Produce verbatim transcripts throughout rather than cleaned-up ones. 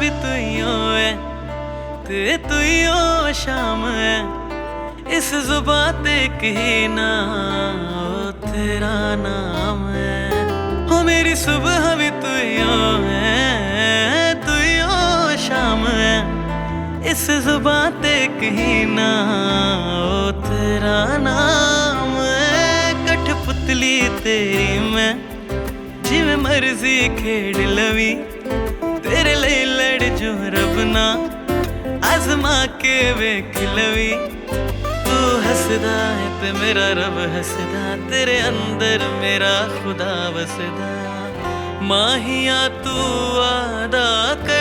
भी तू यो है ते तू यो शाम है। इस जुबान ते कहना ओ तेरा नाम है। हो मेरी सुबह भी तू यो है तू यो शाम है। इस जुबान ते कहना ओ तेरा नाम है। कठपुतली तेरी मैं जिवें मर्जी खेड़ लवी, तेरे लिए लड़ जो रब ना आजमा के वेख लवी। तू हसदा है ते मेरा रब हसदा, तेरे अंदर मेरा खुदा बसदा। माहिया तू वादा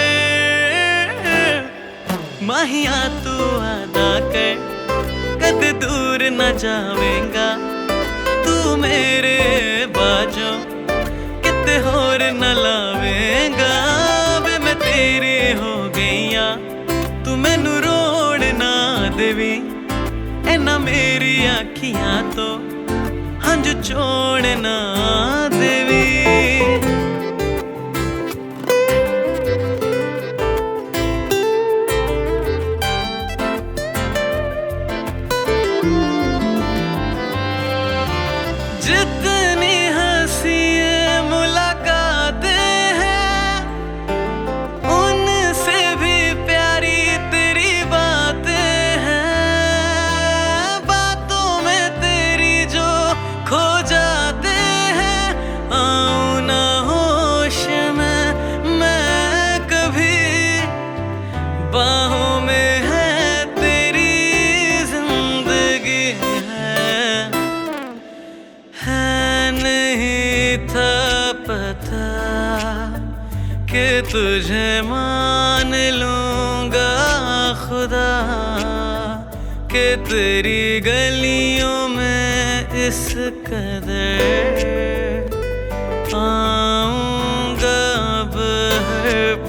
कर, माहिया तू वादा कर, कद दूर न जावेगा तू मेरे बाजों, किते होर न लावेगा। वे मैं तेरी हो गईया तू मैनू रोड़ ना देवी, एना मेरी आखियां तो हंझ छोड़ ना देवी। जितनी हंसी मुलाकातें हैं उनसे भी प्यारी तेरी बातें हैं। बातों में तेरी जो खो जाते हैं, आऊं ना होश में मैं कभी, बाहों में है तेरी जिंदगी है। है नहीं था पता कि तुझे मान लूंगा खुदा, कि तेरी गलियों में इस कदर आऊंगा अब हर